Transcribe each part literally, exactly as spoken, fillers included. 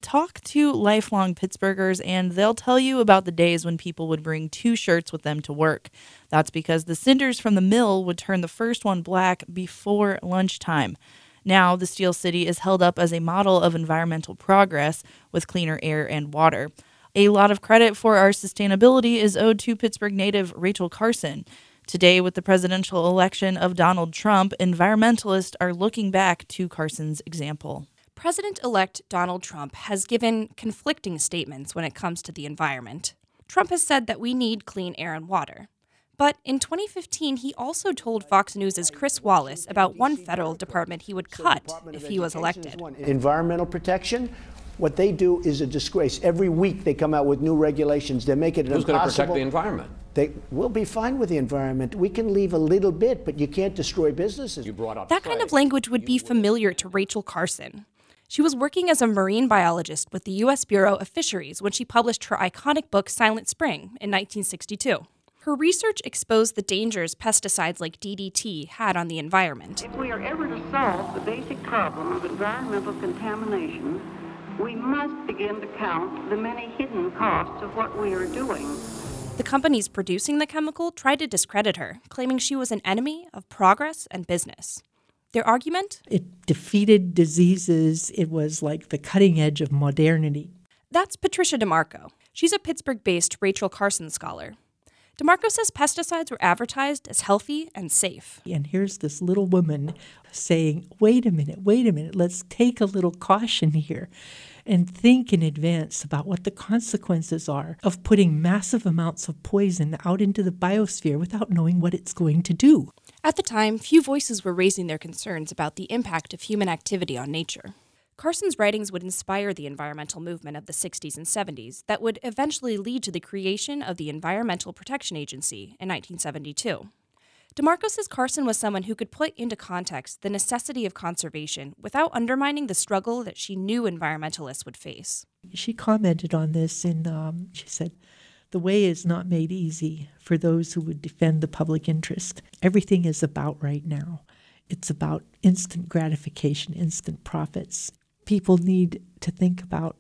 Talk to lifelong Pittsburghers, and they'll tell you about the days when people would bring two shirts with them to work. That's because the cinders from the mill would turn the first one black before lunchtime. Now, the Steel City is held up as a model of environmental progress with cleaner air and water. A lot of credit for our sustainability is owed to Pittsburgh native Rachel Carson. Today, with the presidential election of Donald Trump, environmentalists are looking back to Carson's example. President-elect Donald Trump has given conflicting statements when it comes to the environment. Trump has said that we need clean air and water. But in twenty fifteen, he also told Fox News' Chris Wallace about one federal department he would cut if he was elected. Environmental protection, what they do is a disgrace. Every week they come out with new regulations. They're making it Who's impossible. Who's going to protect the environment? They will be fine with the environment. We can leave a little bit, but you can't destroy businesses. You brought up that trade. kind of language would be familiar to Rachel Carson. She was working as a marine biologist with the U S Bureau of Fisheries when she published her iconic book Silent Spring in nineteen sixty-two. Her research exposed the dangers pesticides like D D T had on the environment. If we are ever to solve the basic problem of environmental contamination, we must begin to count the many hidden costs of what we are doing. The companies producing the chemical tried to discredit her, claiming she was an enemy of progress and business. Their argument? It defeated diseases. It was like the cutting edge of modernity. That's Patricia DeMarco. She's a Pittsburgh-based Rachel Carson scholar. DeMarco says pesticides were advertised as healthy and safe. And here's this little woman saying, wait a minute, wait a minute, let's take a little caution here and think in advance about what the consequences are of putting massive amounts of poison out into the biosphere without knowing what it's going to do. At the time, few voices were raising their concerns about the impact of human activity on nature. Carson's writings would inspire the environmental movement of the sixties and seventies that would eventually lead to the creation of the Environmental Protection Agency in nineteen seventy-two. DeMarco says Carson was someone who could put into context the necessity of conservation without undermining the struggle that she knew environmentalists would face. She commented on this and um, she said, "The way is not made easy for those who would defend the public interest. Everything is about right now. It's about instant gratification, instant profits. People need to think about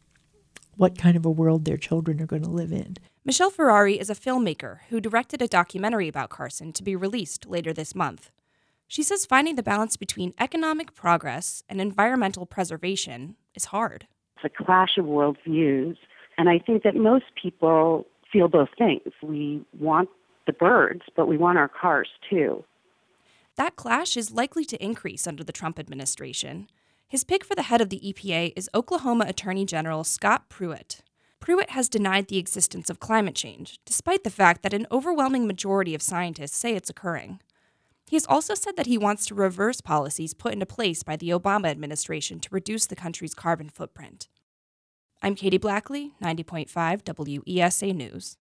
what kind of a world their children are going to live in." Michelle Ferrari is a filmmaker who directed a documentary about Carson to be released later this month. She says finding the balance between economic progress and environmental preservation is hard. It's a clash of worldviews, and I think that most people feel both things. We want the birds, but we want our cars too. That clash is likely to increase under the Trump administration. His pick for the head of the E P A is Oklahoma Attorney General Scott Pruitt. Pruitt has denied the existence of climate change, despite the fact that an overwhelming majority of scientists say it's occurring. He has also said that he wants to reverse policies put into place by the Obama administration to reduce the country's carbon footprint. I'm Katie Blackley, ninety point five W E S A News.